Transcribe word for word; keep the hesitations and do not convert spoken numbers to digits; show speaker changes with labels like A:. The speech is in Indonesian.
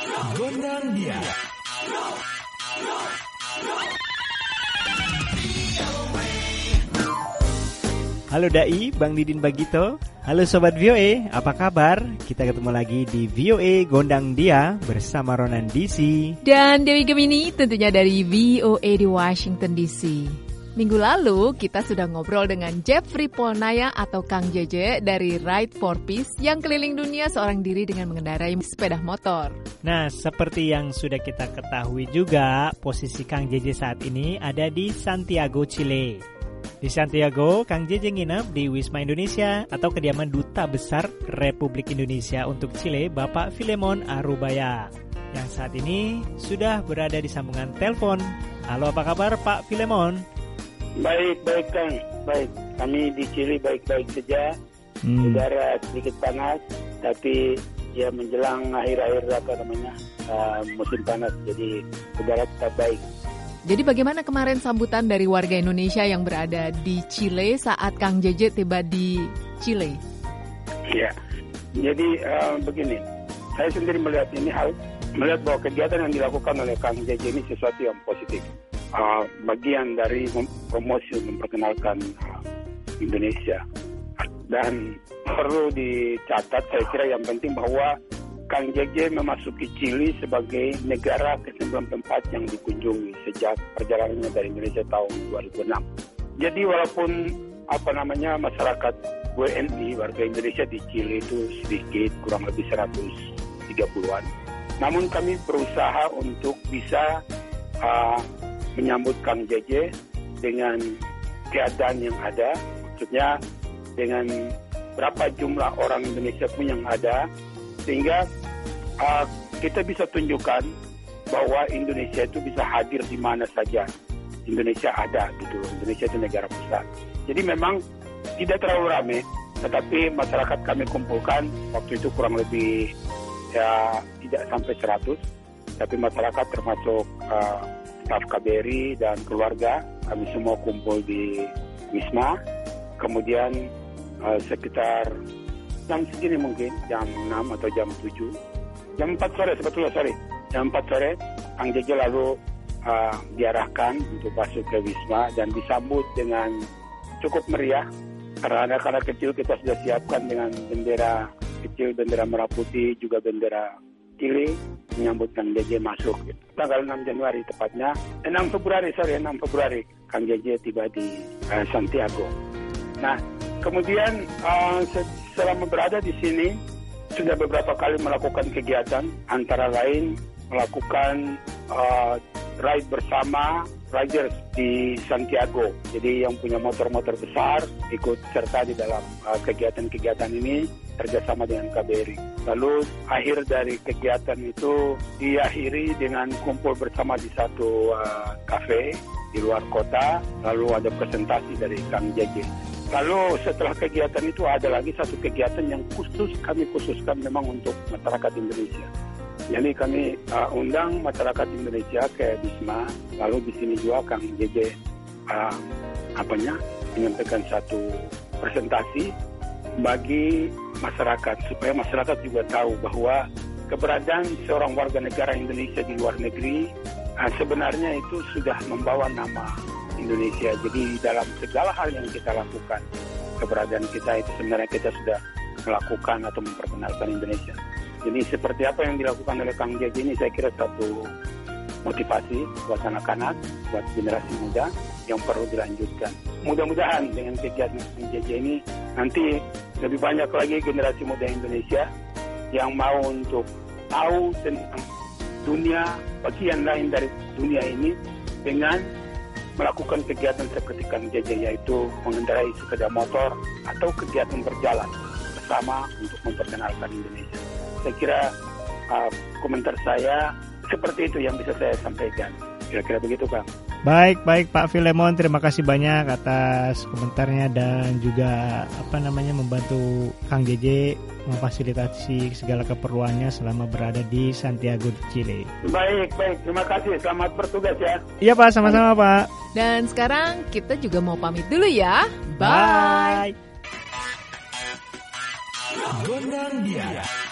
A: Gondang dia.
B: Halo Dai, Bang Didin Bagito. Halo Sobat V O E, apa kabar? Kita ketemu lagi di V O E Gondang Dia bersama Ronan D C
C: dan Dewi Gemini, tentunya dari V O E di Washington D C. Minggu lalu kita sudah ngobrol dengan Jeffrey Polnaya atau Kang J J dari Ride for Peace yang keliling dunia seorang diri dengan mengendarai sepeda motor.
B: Nah, seperti yang sudah kita ketahui juga, posisi Kang J J saat ini ada di Santiago, Chile. Di Santiago, Kang J J nginep di Wisma Indonesia atau kediaman Duta Besar Republik Indonesia untuk Chile, Bapak Filemon Arubaya, yang saat ini sudah berada di sambungan telepon. Halo, apa kabar Pak Filemon?
D: Baik, baik Kang, baik. Kami di Chile baik-baik saja. Hmm. Udara sedikit panas, tapi ya menjelang akhir-akhir apa namanya uh, musim panas, jadi udara tetap baik.
C: Jadi bagaimana kemarin sambutan dari warga Indonesia yang berada di Chile saat Kang J J tiba di Chile?
D: Ya, jadi uh, begini, saya sendiri melihat ini hal, melihat bahwa kegiatan yang dilakukan oleh Kang J J ini sesuatu yang positif. Uh, bagian dari promosi memperkenalkan uh, Indonesia, dan perlu dicatat saya kira yang penting bahwa Kang J J memasuki Chile sebagai negara ke sembilan puluh empat yang dikunjungi sejak perjalanannya dari Indonesia tahun dua ribu enam. Jadi walaupun apa namanya masyarakat W N I warga Indonesia di Chile itu sedikit, kurang lebih seratus tiga puluhan, namun kami berusaha untuk bisa uh, menyambut Kang J J dengan keadaan yang ada, maksudnya dengan berapa jumlah orang Indonesia pun yang ada, sehingga uh, kita bisa tunjukkan bahwa Indonesia itu bisa hadir di mana saja. Indonesia ada gitu, Indonesia itu negara besar. Jadi memang tidak terlalu ramai, tetapi masyarakat kami kumpulkan waktu itu kurang lebih ya tidak sampai seratus, tapi masyarakat termasuk uh, staf K B R I dan keluarga, kami semua kumpul di Wisma. Kemudian uh, sekitar jam segini mungkin, jam enam atau jam tujuh, jam empat sore sebetulnya, sorry, jam empat sore, Kang J J lalu uh, diarahkan untuk masuk ke Wisma dan disambut dengan cukup meriah. Karena anak-anak kecil kita sudah siapkan dengan bendera kecil, bendera merah putih, juga bendera Chile, menyambut Kang J J masuk. Gitu. Tanggal enam Januari tepatnya, enam Februari, sorry, enam Februari, Kang J J tiba di uh, Santiago. Nah, kemudian uh, selama berada di sini, sudah beberapa kali melakukan kegiatan, antara lain melakukan uh, ride bersama riders di Santiago. Jadi yang punya motor-motor besar ikut serta di dalam uh, kegiatan-kegiatan ini, kerjasama dengan K B R I. Lalu akhir dari kegiatan itu diakhiri dengan kumpul bersama di satu uh, kafe di luar kota. Lalu ada presentasi dari Kang J J. Lalu setelah kegiatan itu ada lagi satu kegiatan yang khusus kami khususkan memang untuk masyarakat Indonesia. Jadi kami uh, undang masyarakat Indonesia ke Wisma. Lalu di sini juga Kang J J uh, apanya menyampaikan satu presentasi bagi masyarakat, supaya masyarakat juga tahu bahwa keberadaan seorang warga negara Indonesia di luar negeri uh, sebenarnya itu sudah membawa nama Indonesia. Jadi dalam segala hal yang kita lakukan, keberadaan kita itu sebenarnya kita sudah melakukan atau memperkenalkan Indonesia. Jadi seperti apa yang dilakukan oleh Kang J J ini, saya kira satu motivasi buat anak-anak, buat generasi muda yang perlu dilanjutkan. Mudah-mudahan dengan kegiatan Kang J J ini nanti lebih banyak lagi generasi muda Indonesia yang mau untuk tahu tentang dunia, bagian lain dari dunia ini, dengan melakukan kegiatan seperti Kang J J, yaitu mengendarai sepeda motor atau kegiatan berjalan bersama untuk memperkenalkan Indonesia. Saya kira uh, komentar saya seperti itu yang bisa saya sampaikan. Kira-kira begitu, Kang.
B: Baik, baik Pak Filemon, terima kasih banyak atas komentarnya dan juga apa namanya membantu Kang J J memfasilitasi segala keperluannya selama berada di Santiago, Chile.
D: Baik, baik, terima kasih. Selamat bertugas ya.
B: Iya Pak, sama-sama Pak.
C: Dan sekarang kita juga mau pamit dulu ya. Bye.
A: Gondang dia.